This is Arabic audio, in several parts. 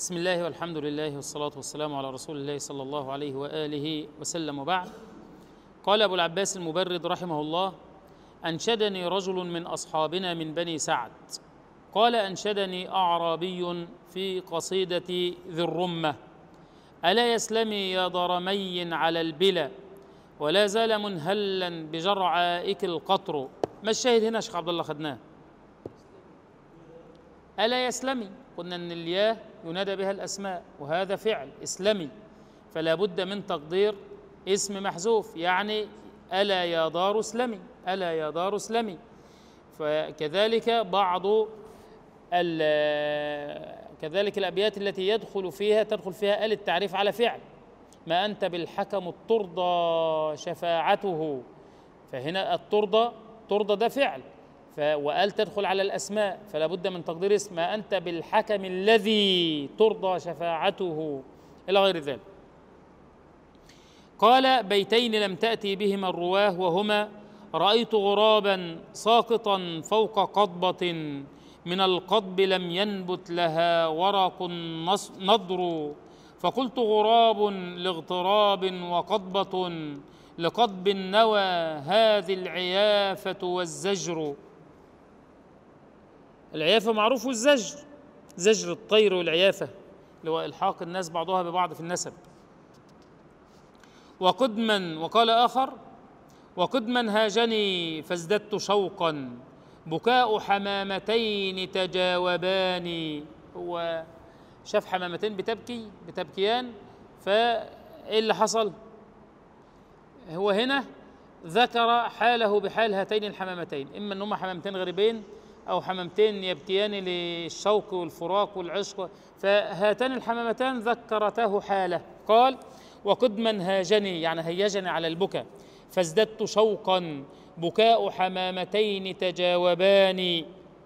بسم الله والحمد لله والصلاة والسلام على رسول الله صلى الله عليه وآله وسلم، وبعد. قال أبو العباس المبرد رحمه الله: أنشدني رجل من أصحابنا من بني سعد، قال: أنشدني أعرابي في قصيدة ذي الرمة: ألا يسلمي يا ضرمي على البلا، ولا زال منهلا بجرعائك القطر. ما الشاهد هنا يا شيخ عبد الله؟ خدناه. ألا يسلمي، قلنا أن الياء ينادى بها الأسماء، وهذا فعل اسلمي، فلا بد من تقدير اسم محذوف، يعني ألا يا دار اسلمي، ألا يا دار اسلمي. فكذلك كذلك الأبيات التي تدخل فيها آل التعريف على فعل: ما أنت بالحكم الترضى شفاعته، فهنا ترضى ده فعل، وآل تدخل على الأسماء، فلا بد من تقدير اسم: ما أنت بالحكم الذي ترضى شفاعته، إلى غير ذلك. قال: بيتين لم تأتي بهما الرواه، وهما: رأيت غرابا ساقطا فوق قضبة، من القضب لم ينبت لها ورق نضر، فقلت غراب لاغتراب وقضبة، لقضب النوى هذه العيافة والزجر. العيافة معروف، والزجر زجر الطير، والعيافة اللي هو إلحاق الناس بعضها ببعض في النسب. وقدما، وقال آخر: وقدما هاجني فازددت شوقا، بكاء حمامتين تجاوبان. هو شاف حمامتين بتبكيان، فإيه اللي حصل؟ هو هنا ذكر حاله بحال هاتين الحمامتين، إما أنهما حمامتين غريبين أو حمامتين يبكيان للشوق والفراق والعشق، فهاتان الحمامتان ذكرته حاله. قال: وقدما هاجني، يعني هيجني على البكاء، فازددت شوقا، بكاء حمامتين تجاوبان،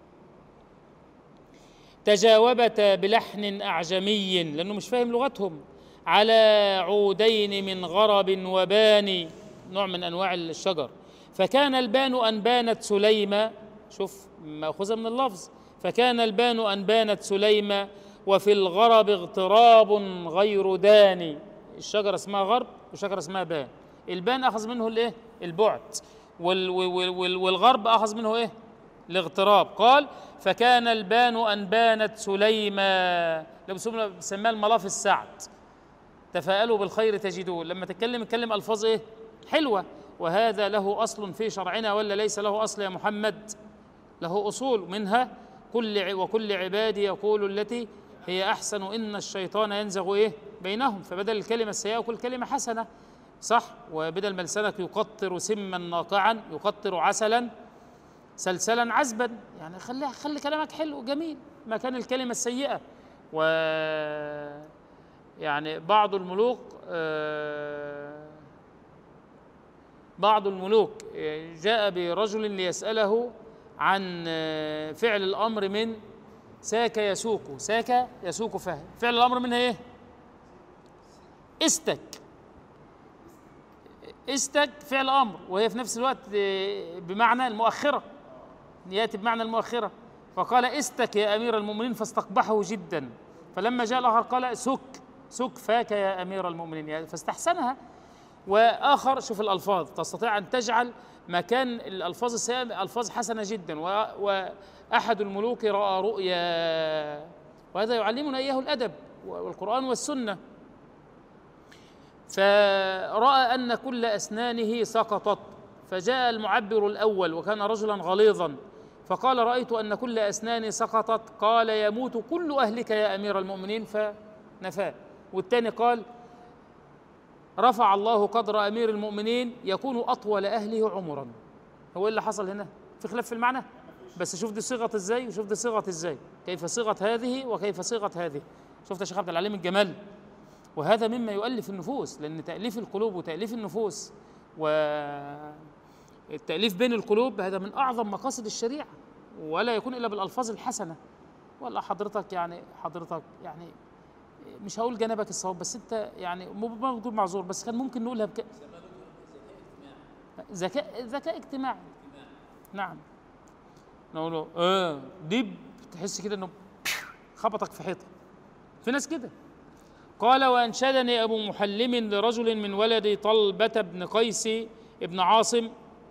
تجاوبتا بلحن أعجمي، لأنه مش فاهم لغتهم، على عودين من غرب وبان، نوع من أنواع الشجر. فكان البان أن بانت سليمة، شوف مأخوذة من اللفظ، فكان البان أن بانت سليمة، وفي الغرب اغتراب غير داني. الشجرة اسمها غرب وشجرة اسمها بان. البان أخذ منه الإيه؟ البعد، والغرب أخذ منه إيه؟ الاغتراب. قال: فكان البان أن بانت سليمة، اللي بسميها الملاف السعد، تفاءلوا بالخير تجدوه. لما تتكلم ألفاظ إيه؟ حلوة. وهذا له أصل في شرعنا ولا ليس له أصل يا محمد؟ له أصول، منها وكل عبادي يقول التي هي أحسن إن الشيطان ينزغ إيه؟ بينهم. فبدل الكلمة السيئة وكل كلمة حسنة، صح؟ وبدل ما لسانك يقطر سما ناقعا يقطر عسلا سلسلا عذبا، يعني خلي كلامك حلو جميل مكان الكلمة السيئة. يعني بعض الملوك جاء برجل ليسأله عن فعل الأمر من ساك يسوق فهم. فعل الأمر منها إيه؟ استك فعل أمر، وهي في نفس الوقت بمعنى المؤخرة، يأتي بمعنى المؤخرة. فقال: استك يا أمير المؤمنين، فاستقبحه جدا. فلما جاء الآخر قال: سك فاك يا أمير المؤمنين، فاستحسنها. وآخر، شوف الألفاظ، تستطيع أن تجعل مكان الألفاظ السيئة ألفاظ حسنة جدا. وأحد الملوك رأى رؤيا، وهذا يعلمنا إياه الأدب والقرآن والسنة. فرأى أن كل أسنانه سقطت، فجاء المعبر الأول وكان رجلا غليظا، فقال: رأيت أن كل أسناني سقطت. قال: يموت كل أهلك يا أمير المؤمنين، فنفاه. والثاني قال: رفع الله قدر أمير المؤمنين، يكون أطول أهله عمرا. هو إيه اللي حصل هنا؟ في خلاف في المعنى، بس شوف دي صيغة إزاي وشوف دي صيغة إزاي، كيف صيغة هذه وكيف صيغة هذه. شفت يا شيخ عبد العليم الجمال؟ وهذا مما يؤلف النفوس، لأن تأليف القلوب وتأليف النفوس والتأليف بين القلوب هذا من أعظم مقاصد الشريعة، ولا يكون إلا بالألفاظ الحسنة. ولا حضرتك يعني مش هقول جنبك الصواب، بس أنت يعني موجود معذور، بس كان ممكن نقولها ذكاء اجتماعي. نعم، نقوله دب، تحس كده إنه خبطك في حيطة، في ناس كده. قال وأنشدني أبو محلم لرجل من ولد طلبة بن قيس ابن عاصم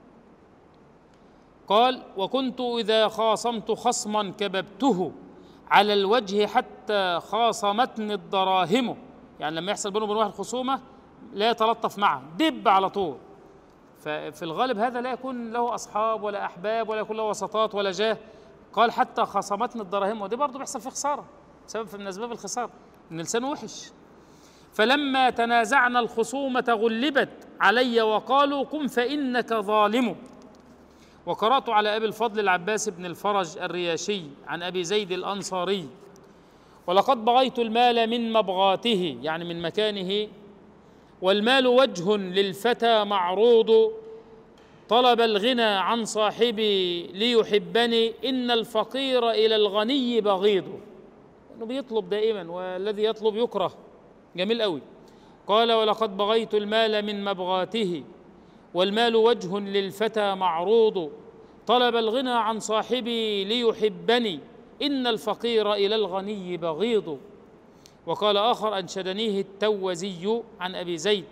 قال وكنت إذا خاصمت خصما كببته على الوجه حتى خاصمتني الدراهم، يعني لما يحصل بينه وبين واحد خصومة لا يتلطف معه، دب على طول. ففي الغالب هذا لا يكون له أصحاب ولا أحباب ولا يكون له وسطات ولا جاه. قال حتى خاصمتني الدراهم، ودي برضه بيحصل فيه خسارة، سبب من أسباب الخسارة إن لسانه وحش. فلما تنازعنا الخصومة غلبت علي وقالوا قم فإنك ظالم. وقرأت على أبي الفضل العباس بن الفرج الرياشي عن أبي زيد الأنصاري ولقد بغيت المال من مبغاته، يعني من مكانه، والمال وجه للفتى معروض، طلب الغنى عن صاحبي ليحبني، إن الفقير إلى الغني بغيض. إنه بيطلب دائما والذي يطلب يكره. جميل قوي. قال ولقد بغيت المال من مبغاته والمال وجه للفتى معروض، طلب الغنى عن صاحبي ليحبني، إن الفقير إلى الغني بغيض. وقال آخر أنشدنيه التوزي عن أبي زيد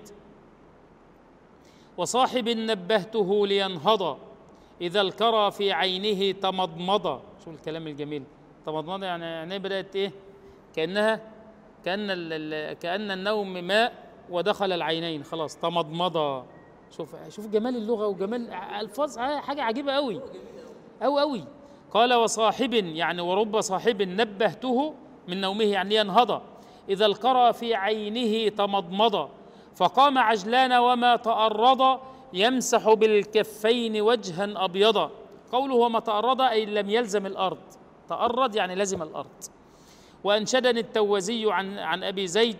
وصاحب نبهته لينهض إذا الكرى في عينه تمضمض. شو الكلام الجميل، تمضمض يعني عينيه بدأت إيه، كأن النوم ماء ودخل العينين، خلاص تمضمض. شوف جمال اللغة وجمال الألفاظ، حاجة عجيبة أوي أوي أوي. قال وصاحب يعني ورب صاحب نبهته من نومه يعني ينهض إذا الكرى في عينه تمضمض، فقام عجلان وما تأرض يمسح بالكفين وجها أبيضا. قوله وما تأرض أي لم يلزم الأرض، تأرض يعني لزم الأرض. وأنشدني التوزي عن أبي زيد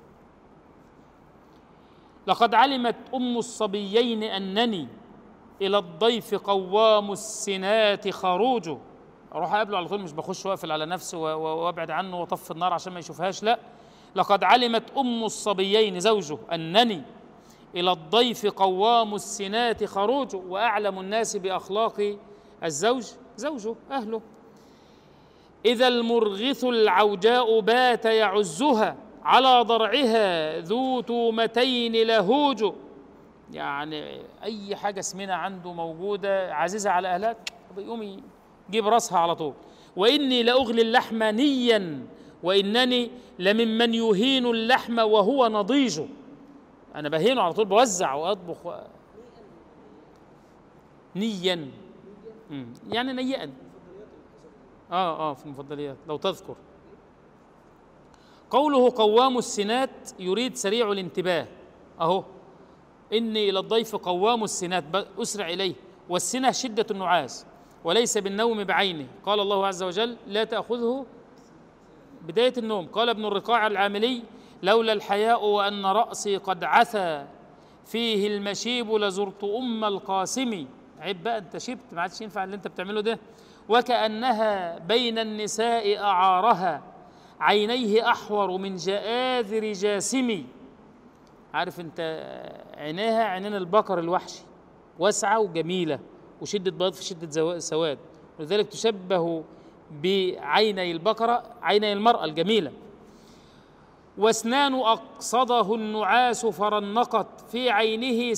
لقد علمت أم الصبيين أنني إلى الضيف قوام السنات خروج. أروح أقابله على طول، مش بخش وأقفل على نفسي وأبعد عنه وأطفي النار عشان ما يشوفهاش، لا. لقد علمت أم الصبيين زوجه أنني إلى الضيف قوام السنات خروج، وأعلم الناس بأخلاق الزوج زوجه أهله. إذا المرغث العوجاء بات يعزها على ضرعها ذو تومتين لهوج. يعني أي حاجة سمينة عنده موجودة عزيزة على أهلها يقوم يجيب راسها على طول. وإني لأغلي اللحم نيا وإنني لممن يهين اللحم وهو نضيج. أنا بهينه على طول، بوزع وأطبخ نيا يعني نيئا. في المفضليات لو تذكر. قوله قوام السنات يريد سريع الانتباه، أهو إني إلى الضيف قوام السنات أسرع إليه، والسنة شدة النعاس وليس بالنوم بعينه. قال الله عز وجل لا تأخذه بداية النوم. قال ابن الرقاع العاملي لولا الحياء وأن رأسي قد عثى فيه المشيب لزرت أم القاسم. عيب بقى أنت شبت، ما عادش ينفع اللي أنت بتعمله ده. وكأنها بين النساء أعارها عينيه أحور من جآذر جاسم. عارف أنت عينيها عينين البقر الوحشي، واسعة وجميلة وشدة بياض في شدة سواد، ولذلك تشبه بعيني البقرة عيني المرأة الجميلة. واسنان أقصده النعاس فرنقت في عينه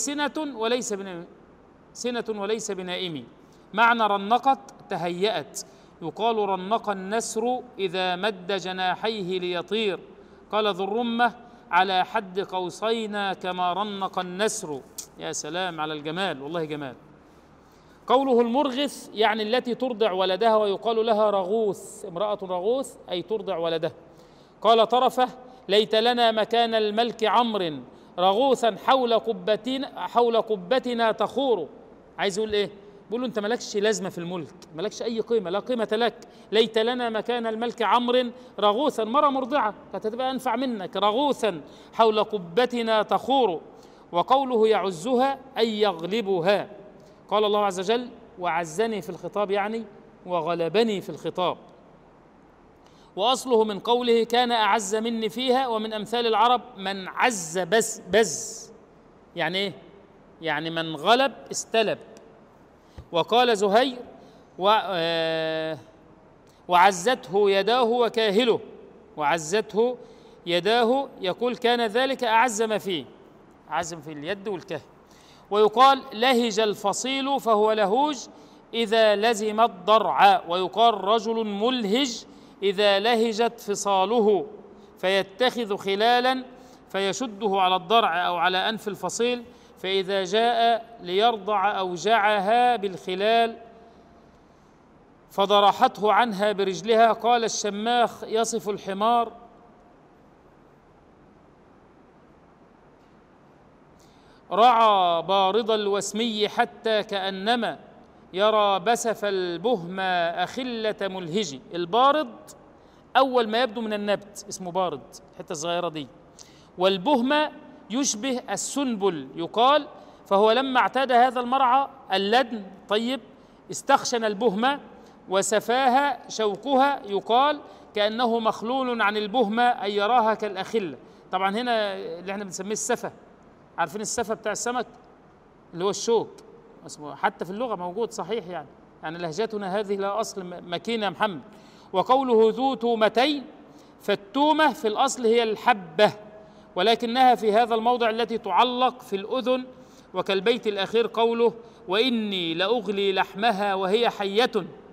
سنة وليس بنائم. معنى رنقت تهيأت، يقال رنق النسر إذا مد جناحيه ليطير. قال ذو الرمة على حد قوسين كما رنق النسر. يا سلام على الجمال، والله جمال. قوله المرغث يعني التي ترضع ولدها، ويقال لها رغوث، امرأة رغوث أي ترضع ولدها. قال طرفة ليت لنا مكان الملك عمرو رغوثا حول قبتنا تخور. عايز يقول ايه؟ بيقول له انت مالكش لازمه في الملك، مالكش اي قيمه، لا قيمه لك. ليت لنا مكان الملك عمرو رغوثا، مره مرضعه كانت هتبقى انفع منك، رغوثا حول قبتنا تخور. وقوله يعزها اي يغلبها. قال الله عز وجل وعزني في الخطاب يعني وغلبني في الخطاب. واصله من قوله كان اعز مني فيها. ومن امثال العرب من عز بز يعني ايه؟ يعني من غلب استلب. وقال زهير وعزته يداه وكاهله، وعزته يداه، يقول كان ذلك أعز ما فيه، أعز ما في اليد والكهف. ويقال لهج الفصيل فهو لهوج إذا لزم الضرع، ويقال رجل ملهج إذا لهجت فصاله، فيتخذ خلالا فيشده على الضرع أو على أنف الفصيل، فإذا جاء ليرضع أوجعها بالخلال فضرحته عنها برجلها. قال الشماخ يصف الحمار: رعى بارض الوسمي حتى كأنما يرى بسف البهم أخلة ملهج. البارض أول ما يبدو من النبت اسمه بارض، الحتة الصغيرة دي. والبهم يشبه السنبل يقال، فهو لما اعتاد هذا المرعى اللدن طيب استخشن البهمة وسفاها شوكها، يقال كأنه مخلول عن البهمة أي يراها كالأخلة. طبعا هنا اللي احنا بنسميه السفة، عارفين السفة بتاع السمك اللي هو الشوك، حتى في اللغة موجود صحيح، يعني لهجتنا هذه لا أصل مكينة يا محمد. وقوله ذو تومتين، فالتومة في الأصل هي الحبة، ولكنها في هذا الموضع التي تعلق في الأذن. وكالبيت الأخير قوله: وإني لأغلي لحمها وهي حية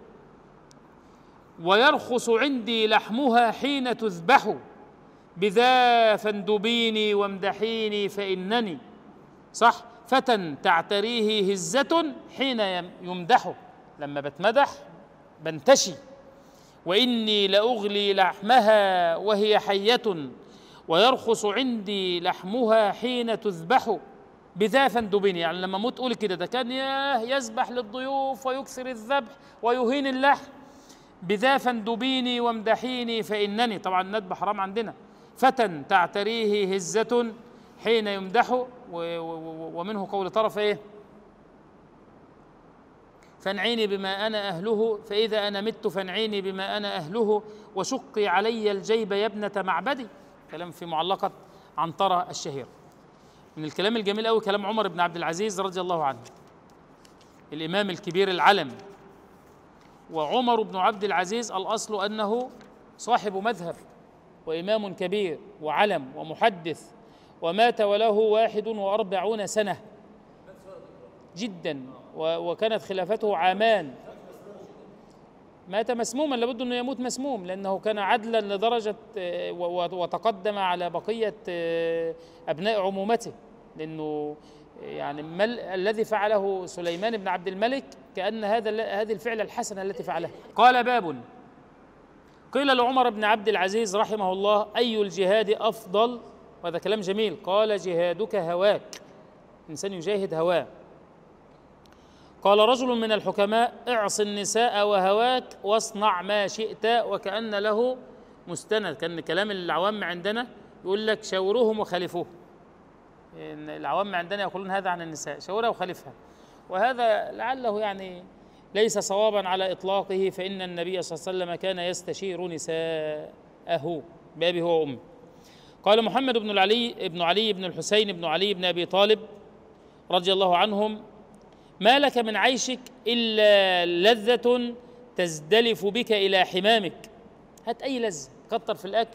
ويرخص عندي لحمها حين تذبح، بذا فاندبيني وامدحيني فإنني صح فتى تعتريه هزة حين يمدحه، لما بتمدح بنتشي. وإني لأغلي لحمها وهي حية ويرخص عندي لحمها حين تذبح، بذا فاندبيني، يعني لما موت قول كده، ده كان يذبح للضيوف ويكثر الذبح ويهين اللحم. بذا فاندبيني وامدحيني فإنني، طبعا الندب حرام عندنا. فتى تعتريه هزة حين يمدحه. ومنه قول طرف ايه؟ فانعيني بما أنا أهله، فإذا أنا مت فانعيني بما أنا أهله، وشقي علي الجيب يا ابنة معبدي. كلام في معلقة عنترة الشهير. من الكلام الجميل أوي كلام عمر بن عبد العزيز رضي الله عنه، الإمام الكبير العلم. وعمر بن عبد العزيز الأصل أنه صاحب مذهب وإمام كبير وعلم ومحدث، ومات وله 41 سنة جدا، وكانت خلافته عامان. مات مسموما، لابد أنه يموت مسموم، لأنه كان عدلا لدرجة وتقدم على بقية أبناء عمومته، لأنه يعني الذي فعله سليمان بن عبد الملك كأن هذه الفعلة الحسنة التي فعلها. قال: باب قيل لعمر بن عبد العزيز رحمه الله: أي الجهاد أفضل؟ وهذا كلام جميل. قال: جهادك هواك، إنسان يجاهد هواه. قال رجل من الحكماء: اعص النساء وهواك واصنع ما شئت، وكأن له مستند. كان كلام العوام عندنا يقول لك شاوروهم وخالفوه، العوام عندنا يقولون هذا عن النساء، شاورها وخالفها، وهذا لعله يعني ليس صوابا على إطلاقه، فإن النبي صلى الله عليه وسلم كان يستشير نساءه بأبي هو وأمه. قال محمد بن علي بن الحسين بن علي بن أبي طالب رضي الله عنهم: ما لك من عيشك إلا لذة تزدلف بك إلى حمامك. هات أي لذة، كتر في الأكل،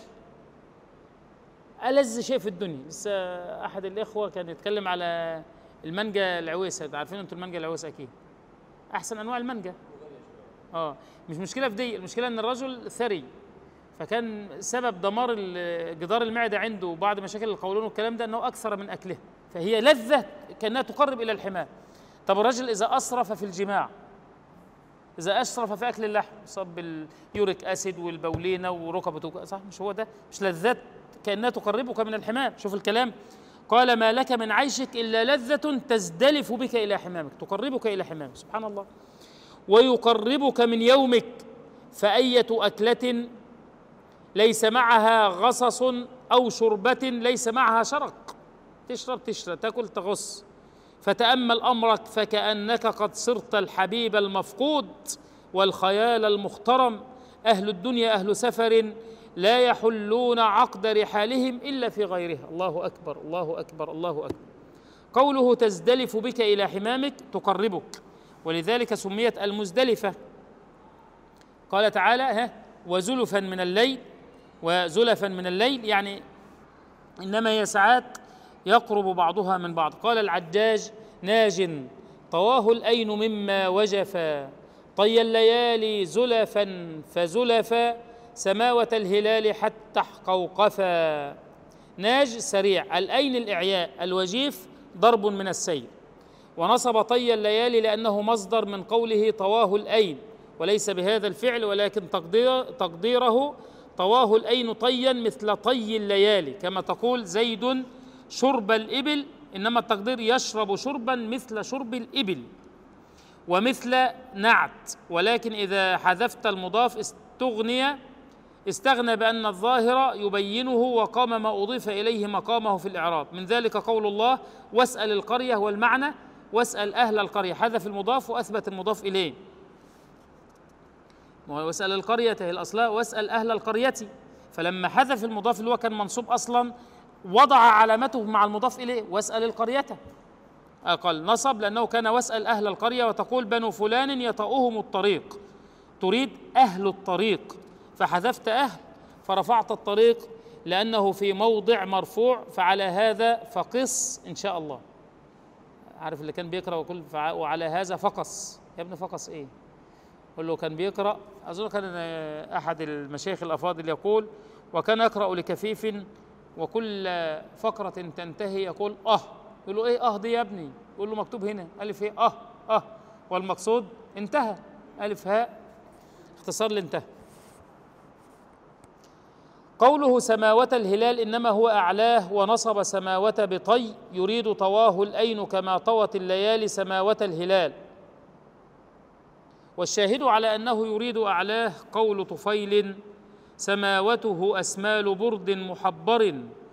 ألذ شيء في الدنيا. لسه أحد الإخوة كان يتكلم على المانجا العويسة، عارفين أنتوا المانجا العويسة أكيد، أحسن أنواع المانجا. مش مشكلة في دي، المشكلة أن الرجل ثري، فكان سبب دمار جدار المعدة عنده وبعض مشاكل القولون والكلام ده أنه أكثر من أكله، فهي لذة كأنها تقرب إلى الحمام. طب الرجل إذا أسرف في الجماع، إذا أسرف في أكل اللحم، صاب باليوريك أسيد والبولينة وركبته، صح؟ مش هو ده؟ مش لذات كأنها تقربك من الحمام. شوف الكلام، قال: ما لك من عيشك إلا لذة تزدلف بك إلى حمامك، تقربك إلى حمامك. سبحان الله. ويقربك من يومك، فأية أكلة ليس معها غصص أو شربة ليس معها شرق، تشرب تاكل تغص. فتأمل أمرك فكأنك قد صرت الحبيب المفقود والخيال المخترم. أهل الدنيا أهل سفر لا يحلون عقد رحالهم إلا في غيرها. الله أكبر الله أكبر الله أكبر. قوله تزدلف بك إلى حمامك تقربك، ولذلك سميت المزدلفة. قال تعالى: وزلفا من الليل وزلفا من الليل، يعني إنما هي ساعات يقرب بعضها من بعض. قال العجاج: ناج طواه الأين مما وجفا، طي الليالي زلفا فزلفا، سماوة الهلال حتى احقوقفا. ناج سريع، الأين الإعياء، الوجيف ضرب من السيل. ونصب طي الليالي لأنه مصدر من قوله طواه الأين، وليس بهذا الفعل، ولكن تقديره طواه الأين طيا مثل طي الليالي، كما تقول زيد شرب الإبل، إنما التقدير يشرب شربا مثل شرب الإبل، ومثل نعت. ولكن إذا حذفت المضاف استغنى بأن الظاهر يبينه، وقام ما أضيف إليه مقامه في الإعراب. من ذلك قول الله: واسأل القرية، والمعنى واسأل أهل القرية، حذف المضاف وأثبت المضاف إليه. واسأل القرية هي الأصل واسأل أهل القرية، فلما حذف المضاف اللي هو كان منصوب أصلا وضع علامته مع المضاف إليه واسأل القرية. قال نصب لأنه كان واسأل أهل القرية، وتقول بنو فلان يطؤهم الطريق، تريد أهل الطريق، فحذفت أهل فرفعت الطريق لأنه في موضع مرفوع، فعلى هذا فقص إن شاء الله. عارف اللي كان بيقرأ وكل وعلى هذا فقص، يا ابن فقص إيه؟ قل له كان بيقرأ، أظن كان أحد المشايخ الأفاضل يقول: وكان يقرأ لكفيف وكل فقرة تنتهي يقول يقول له إيه دي يا ابني؟ يقول له مكتوب هنا ألف ايه والمقصود انتهى، ألف هاء اختصار لانتهى. قوله سماوة الهلال إنما هو أعلاه، ونصب سماوة بطي يريد طواه الأين كما طوت الليالي سماوة الهلال. والشاهد على أنه يريد أعلاه قول طفيل: سماوته أسمال برد محبر،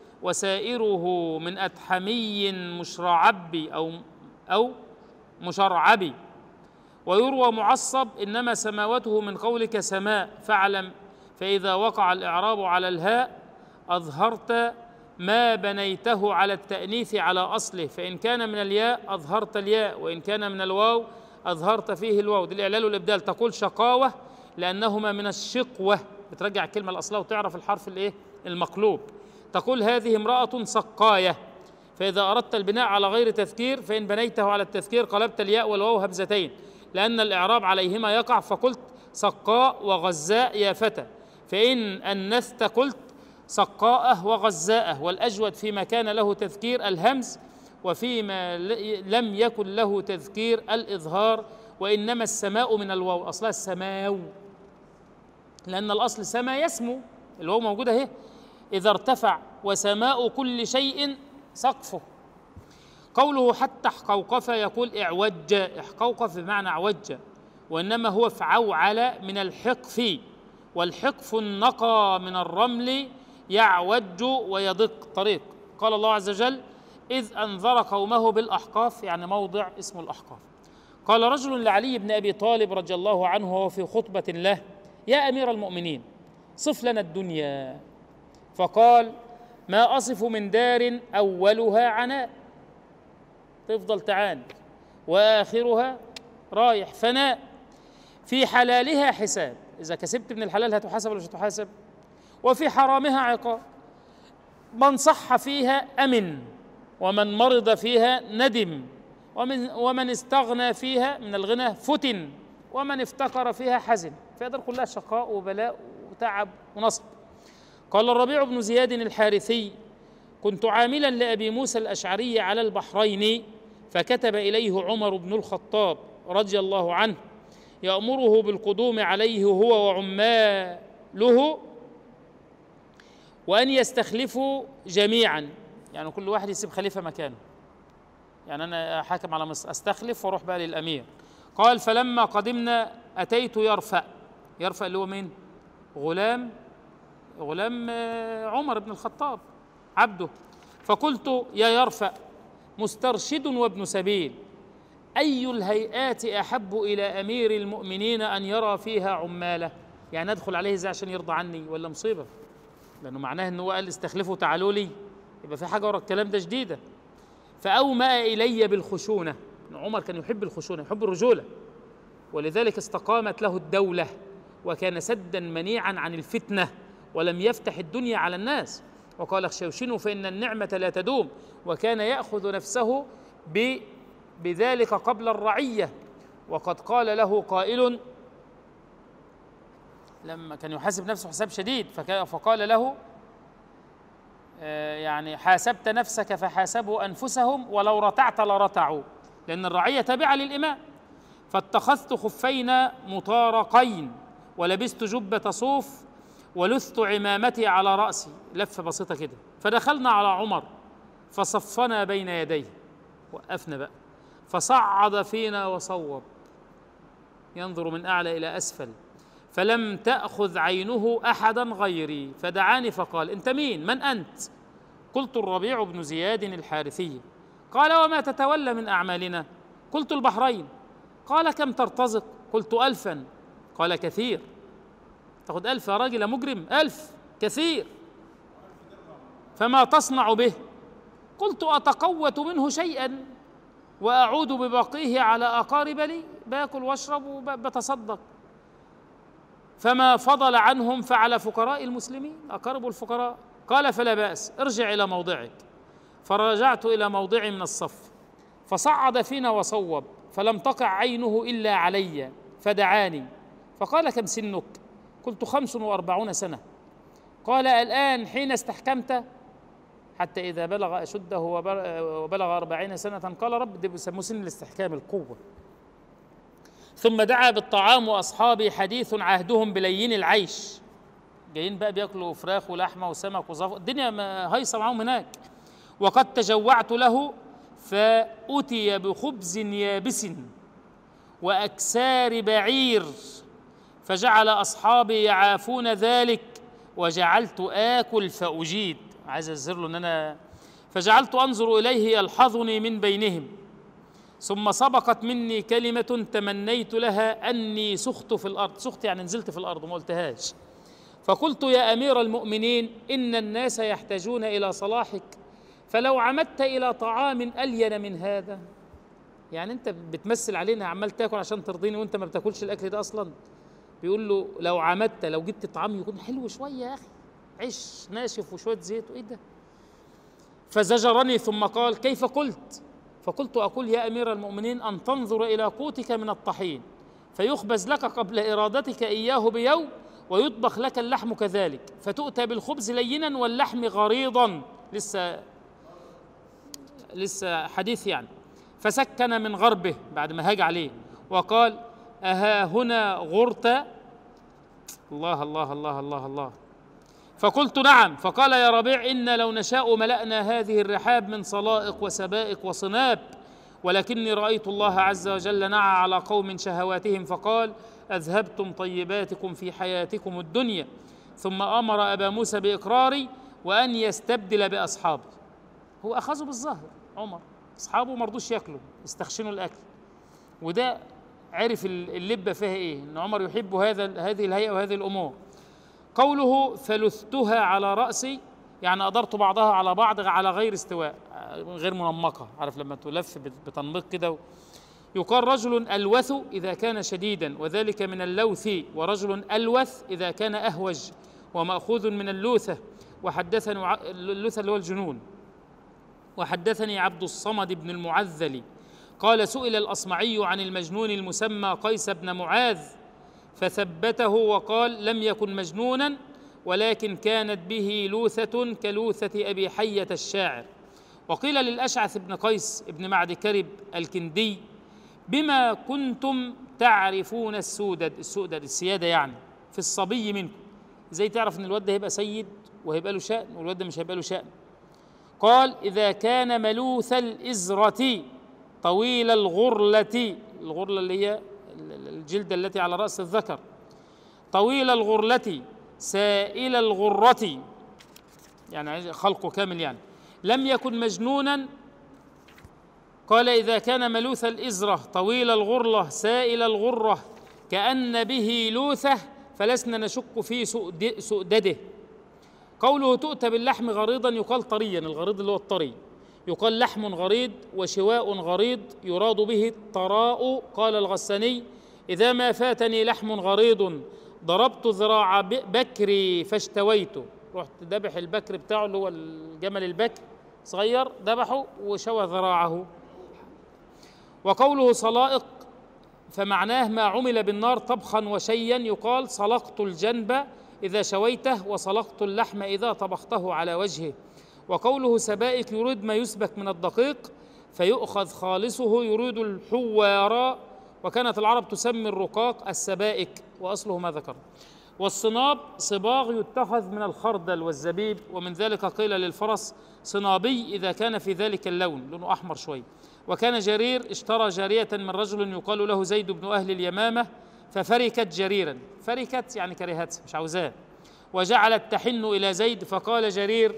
وسائره من أتحمي مشرعب أو مشرعب. ويروى معصب: إنما سماوته من قولك سماء، فاعلم فإذا وقع الإعراب على الهاء أظهرت ما بنيته على التأنيث على أصله، فإن كان من الياء أظهرت الياء، وإن كان من الواو أظهرت فيه الواو. دي الإعلال والإبدال. تقول شقاوة لأنهما من الشقوة، بترجع الكلمة الأصلية وتعرف الحرف المقلوب. تقول هذه امرأة سقاية، فإذا أردت البناء على غير تذكير، فإن بنيته على التذكير قلبت الياء والواو همزتين لأن الإعراب عليهما يقع، فقلت سقاء وغزاء يا فتى، فإن أنثت قلت سقاءه وغزاءه. والأجود فيما كان له تذكير الهمز، وفيما لم يكن له تذكير الإظهار. وإنما السماء من الواو، أصلها السماو، لأن الأصل سما يسمو، الواو موجودة اهي، إذا ارتفع، وسماء كل شيء سقفه. قوله حتى احقوقف يقول اعوج، احقوقف بمعنى اعوج، وإنما هو فعوعل من الحقف، والحقف النقى من الرمل يعوج ويضق طريق. قال الله عز وجل: إذ أنذر قومه بالأحقاف، يعني موضع اسمه الأحقاف. قال رجل لعلي بن أبي طالب رضي الله عنه وهو في خطبة له: يا أمير المؤمنين صف لنا الدنيا. فقال: ما أصف من دار أولها عناء، تفضل تعاني، وآخرها رايح فناء، في حلالها حساب، إذا كسبت من الحلال هتحاسب ولا مش هتحاسب، وفي حرامها عقاب، من صح فيها أمن، ومن مرض فيها ندم، ومن استغنى فيها من الغنى فتن، ومن افتقر فيها حزن. فيقدر كلها شقاء وبلاء وتعب ونصب. قال الربيع بن زياد الحارثي: كنت عاملا لأبي موسى الأشعري على البحرين، فكتب إليه عمر بن الخطاب رضي الله عنه يأمره بالقدوم عليه هو وعماله، وأن يستخلفوا جميعا، يعني كل واحد يسيب خليفة مكانه، يعني أنا حاكم على مصر أستخلف وأروح بقى للأمير. قال: فلما قدمنا أتيت يرفأ اللي هو مين؟ غلام عمر بن الخطاب عبده. فقلت: يا يرفأ مسترشد وابن سبيل، أي الهيئات أحب إلى أمير المؤمنين أن يرى فيها عماله؟ يعني أدخل عليه إزاي عشان يرضى عني؟ ولا مصيبة، لأنه معناه أنه قال استخلفوا تعالوا لي، يبقى في حاجة ورا الكلام ده جديدة. فأومأ إلي بالخشونة، عمر كان يحب الخشونة، يحب الرجولة، ولذلك استقامت له الدولة، وكان سدا منيعا عن الفتنة، ولم يفتح الدنيا على الناس. وقال اخشوشنوا فإن النعمة لا تدوم، وكان يأخذ نفسه بذلك قبل الرعية. وقد قال له قائل لما كان يحاسب نفسه حساب شديد فقال له يعني حاسبت نفسك فحاسبوا أنفسهم ولو رتعت لرتعوا، لأن الرعية تابعة للإمام. فاتخذت خفين مطارقين ولبست جبة صوف ولثت عمامتي على رأسي، لفة بسيطة كده، فدخلنا على عمر فصفنا بين يديه، وقفنا بقى، فصعد فينا وصوب ينظر من أعلى إلى أسفل، فلم تأخذ عينه أحدا غيري، فدعاني فقال أنت مين؟ من أنت؟ قلت الربيع بن زياد الحارثي. قال وما تتولى من أعمالنا؟ قلت البحرين. قال كم ترتزق؟ قلت 1000. قال كثير. تاخد 1000 يا راجل مجرم؟ 1000 كثير. فما تصنع به؟ قلت أتقوت منه شيئا وأعود بباقيه على أقارب لي، باكل واشرب وبتصدق، فما فضل عنهم فعلى فقراء المسلمين، أقارب الفقراء. قال فلا بأس، ارجع إلى موضعك. فرجعت إلى موضعي من الصف، فصعد فينا وصوب، فلم تقع عينه إلا علي، فدعاني فقال كم سنك؟ قلت 45 سنة. قال الآن حين استحكمت؟ حتى إذا بلغ أشده وبلغ 40 سنة. قال رب ده بيسموه سن الاستحكام، القوة. ثم دعا بالطعام وأصحابي حديث عهدهم بلين العيش، جايين بقى بياكلوا فراخ ولحمة وسمك وزفر، الدنيا هايصة معاهم هناك. وقد تجوعت له، فأتي بخبز يابس وأكسار بعير، فجعل أصحابي يعافون ذلك، وجعلت آكل فأجيد. عايز أزر له إن أنا فجعلت أنظر إليه يلحظني من بينهم، ثم سبقت مني كلمة تمنيت لها أني سخت في الأرض. سخت يعني نزلت في الأرض، ما قلتهاش. فقلت يا أمير المؤمنين إن الناس يحتاجون إلى صلاحك، فلو عمدت إلى طعام ألين من هذا. يعني أنت بتمثل علينا عمال تاكل عشان ترضيني وأنت ما بتاكلش الأكل ده أصلا. بيقول له لو عمدت، لو جبت طعام يكون حلو شوية يا أخي، عيش ناشف وشوية زيت وإيه ده. فزجرني ثم قال كيف قلت؟ فقلت أقول يا أمير المؤمنين أن تنظر إلى قوتك من الطحين، فيخبز لك قبل إرادتك إياه بيوم، ويطبخ لك اللحم كذلك، فتؤتى بالخبز لينا واللحم غريضا. لسه حديث يعني. فسكن من غربه بعد ما هاج عليه وقال أها هنا غرت؟ الله الله الله الله الله. فقلت نعم. فقال يا ربيع إن لو نشاء ملأنا هذه الرحاب من صلائق وسبائق وصناب، ولكني رأيت الله عز وجل نعى على قوم شهواتهم فقال أذهبتم طيباتكم في حياتكم الدنيا، ثم أمر أبا موسى بإقراري وأن يستبدل بأصحابه. هو أخذه بالظاهر عمر، أصحابه ما رضوش يأكلوا، استخشنوا الأكل، وده عرف اللبة فيها إيه، إن عمر يحب هذه الهيئة وهذه الأمور. قوله فلثتها على رأسي يعني أدرت بعضها على بعض على غير استواء، غير منمقة. عارف لما تلف بتنميق كده. يقال رجل ألوث إذا كان شديدا، وذلك من اللوث، ورجل ألوث إذا كان أهوج، ومأخوذ من اللوثة. وحدثني اللوثة اللي هو الجنون. وحدثني عبد الصمد بن المعذل قال سئل الأصمعي عن المجنون المسمى قيس بن معاذ فثبته وقال لم يكن مجنونا، ولكن كانت به لوثة كلوثة أبي حية الشاعر. وقيل للأشعث بن قيس بن معد كرب الكندي بما كنتم تعرفون السودد السيادة يعني في الصبي منكم، ازاي تعرف ان الواد ده هيبقى سيد وهيبقى له شأن والواد ده مش هيبقى له شأن؟ قال إذا كان ملوث الإزرة طويل الغرلة، الغرلة اللي هي الجلدة التي على رأس الذكر، طويل الغرلة سائل الغرة، يعني خلقه كامل يعني، لم يكن مجنونا. قال إذا كان ملوث الإزرة طويل الغرلة سائل الغرة كأن به لوثة فلسنا نشك في سؤدده. قوله تؤتى باللحم غريضا يقال طريا، الغريض اللي هو الطري، يقال لحم غريض وشواء غريض يراد به الطراء. قال الغساني إذا ما فاتني لحم غريض ضربت ذراع بكري فاشتويته، رحت ذبح البكر بتاعه اللي هو الجمل البكر صغير، ذبحه وشوى ذراعه. وقوله صلائق فمعناه ما عمل بالنار طبخا وشيا، يقال صلقت الجنب إذا شويته، وصلقت اللحم إذا طبخته على وجهه. وقوله سبائك يريد ما يسبك من الدقيق فيؤخذ خالصه، يريد الحوار، وكانت العرب تسمي الرقاق السبائك وأصله ما ذكر. والصناب صباغ يتخذ من الخردل والزبيب، ومن ذلك قيل للفرس صنابي إذا كان في ذلك اللون، لونه أحمر شوي. وكان جرير اشترى جارية من رجل يقال له زيد بن أهل اليمامة ففركت جريرا، فركت يعني كرهت مش عاوزاه، وجعلت تحن إلى زيد، فقال جرير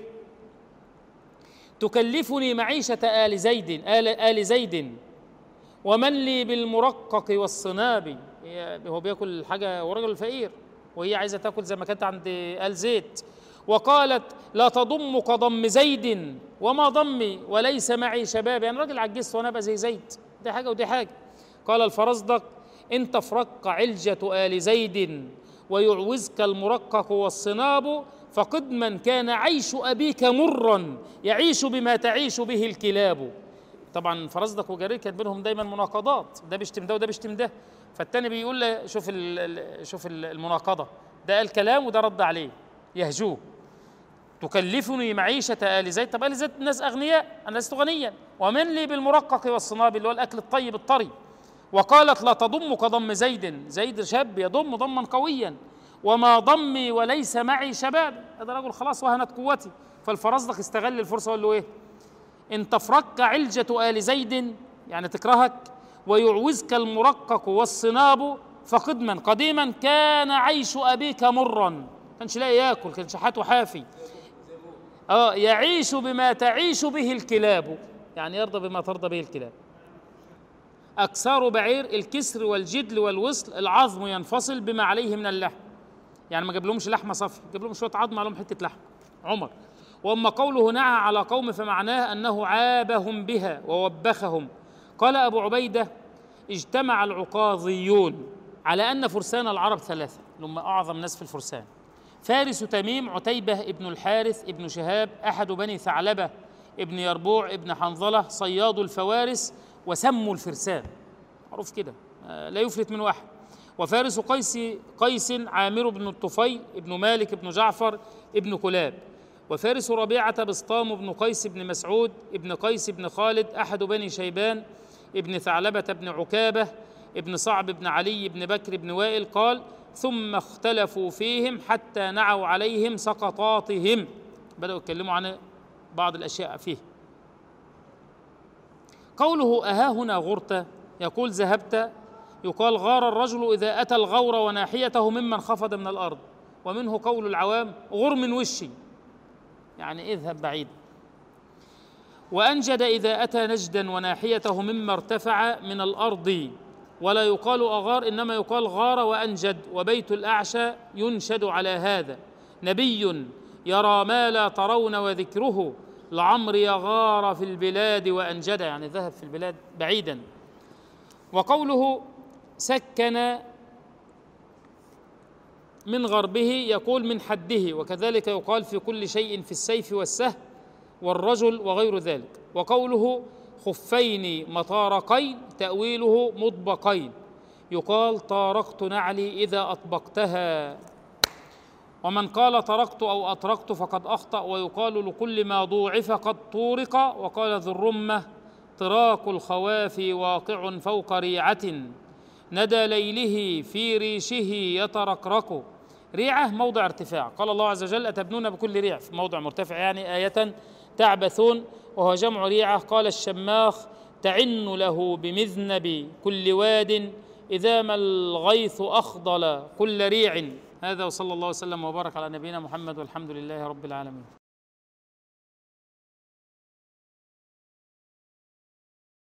تكلفني معيشة آل زيد ومن لي بالمرقق والصناب. هو بياكل حاجة ورجل الفقير وهي عايزة تاكل زي ما كانت عند آل زيد. وقالت لا تضم كضم زيد وما ضمي وليس معي شباب، يعني راجل عجزت وانا ابقى زي زيد، دي حاجه ودي حاجه. قال الفرزدق ان تفرق علجة آل زيد ويعوزك المرقق والصناب فقدما كان عيش أبيك مرا يعيش بما تعيش به الكلاب. طبعا فرزدق وجرير كانت بينهم دايما مناقضات، ده بيشتم ده وده بيشتم ده، فالتاني بيقول له شوف المناقضه، ده قال كلام وده رد عليه يهجوه. تكلفني معيشة آل زيد، طب آل زيد ناس أغنياء، أنا لست غنيا، ومن لي بالمرقق والصناب اللي هو الأكل الطيب الطري. وقالت لا تضم كضم زيد، زيد شاب يضم ضما قويا، وما ضمي وليس معي شباب، هذا رجل خلاص وهنت قوتي. فالفرزدق استغل الفرصة وقال له إيه؟ إن تفرق علجة آل زيد يعني تكرهك، ويعوزك المرقق والصناب قديما كان عيش أبيك مرا، كانش لاقي ياكل، كان شحاته حافي. يعيش بما تعيش به الكلاب، يعني يرضى بما ترضى به الكلاب. أكسار بعير الكسر والجدل والوصل، العظم ينفصل بما عليه من اللحم، يعني ما جاب لهمش لحمه صفي، جاب لهم شويه عظم عليهم حته لحم. عمر. واما قوله نعى على قوم فمعناه انه عابهم بها ووبخهم. قال ابو عبيده اجتمع العقاظيون على ان فرسان العرب ثلاثه، هم اعظم ناس في الفرسان: فارس تميم، عتيبه ابن الحارث ابن شهاب احد بني ثعلبه ابن يربوع ابن حنظله صياد الفوارس، وسموا الفرسان، معروف كده لا يفلت من واحد. وفارس قيس عامر بن الطفيل ابن مالك بن جعفر ابن كلاب. وفارس ربيعة بسطام بن قيس بن مسعود ابن قيس بن خالد أحد بني شيبان ابن ثعلبة بن عكابة ابن صعب بن علي بن بكر بن وائل. قال ثم اختلفوا فيهم حتى نعوا عليهم سقطاتهم، بدأوا يتكلموا عن بعض الأشياء فيه. قوله أها هنا غرت، يقول ذهبت، يقال غار الرجل إذا أتى الغور وناحيته ممن خفض من الأرض. ومنه قول العوام غر من وشي، يعني اذهب بعيد. وأنجد إذا أتى نجدا وناحيته مما ارتفع من الأرض، ولا يقال أغار إنما يقال غار وأنجد. وبيت الأعشى ينشد على هذا: نبي يرى ما لا ترون وذكره لعمر يغار في البلاد وأنجد، يعني ذهب في البلاد بعيدا. وقوله سكن من غربه يقول من حده، وكذلك يقال في كل شيء في السيف والسهم والرجل وغير ذلك. وقوله خفين مطارقين تأويله مطبقين، يقال طارقت نعلي إذا أطبقتها. ومن قال طرقت أو أطرقت فقد أخطأ، ويقال لكل ما ضوعف قد طورق. وقال ذو الرمة طراق الخوافي واقع فوق ريعة ندى ليله في ريشه يترقرق. ريعة موضع ارتفاع، قال الله عز وجل أتبنون بكل ريع، في موضع مرتفع يعني آية تعبثون، وهو جمع ريعة. قال الشماخ تعن له بمذنب كل واد إذا ما الغيث أخضل كل ريع. هذا وصلى الله وسلم وبارك على نبينا محمد والحمد لله رب العالمين.